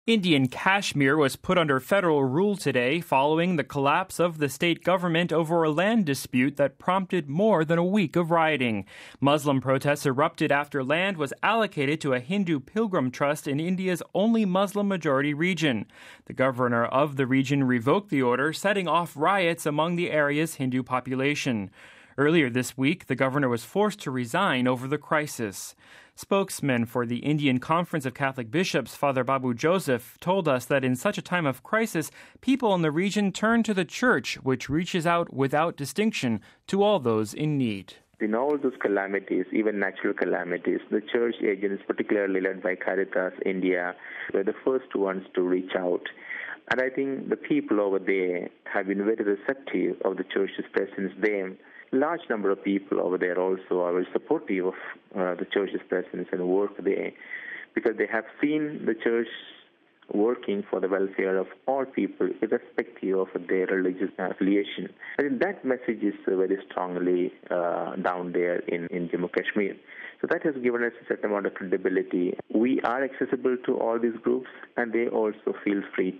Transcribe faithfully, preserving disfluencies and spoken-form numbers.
Indian Kashmir was put under federal rule today following the collapse of the state government over a land dispute that prompted more than a week of rioting. Muslim protests erupted after land was allocated to a Hindu pilgrim trust in India's only Muslim-majority region. The governor of the region revoked the order, setting off riots among the area's Hindu population. Earlier this week, the governor was forced to resign over the crisis. Spokesman for the Indian Conference of Catholic Bishops, Father Babu Joseph, told us that in such a time of crisis, people in the region turn to the Church, which reaches out without distinction to all those in need. In all those calamities, even natural calamities, the church agents, particularly led by Caritas India, were the first ones to reach out. And I think the people over there have been very receptive of the church's presence there. Large number of people over there also are very supportive of uh, the church's presence and work there, because they have seen the church working for the welfare of all people, irrespective of their religious affiliation. I think that message is uh, very strongly uh, down there in, in Jammu Kashmir. So that has given us a certain amount of credibility. We are accessible to all these groups, and they also feel free